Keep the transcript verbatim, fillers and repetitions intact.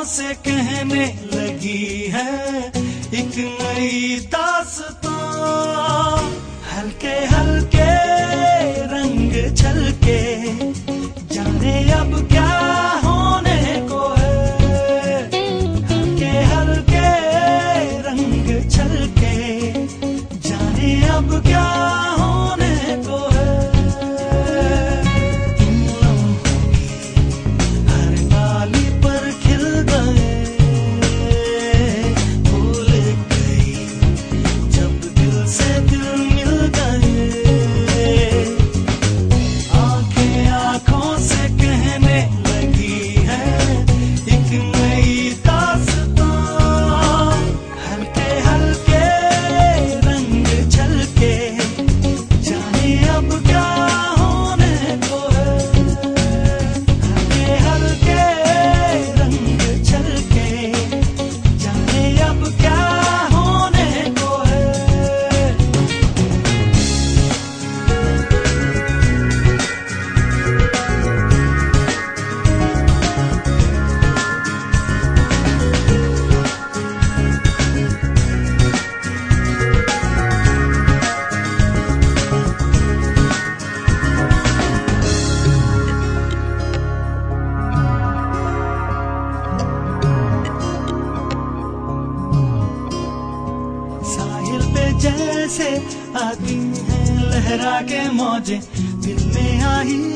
से कहने लगी है एक नई दास्तां। हल्के हल्के रंग छलके जाने अब क्या होने को है। हल्के हल्के रंग छलके जाने अब क्या होने को है। तुम लम्हों की हर डाली पर खिल गए, भूल गई जब दिल से दिल मिल गए। आंखें आंखों से कहने लगी है एक नई दास्तां। हल्के हल्के रंग छलके जाने अब क्या होने को है। हल्के हल्के रंग छलके जाने अब क्या होने को है। साहिल पे जैसे आती हैं लहरा के मौजें, दिल में आई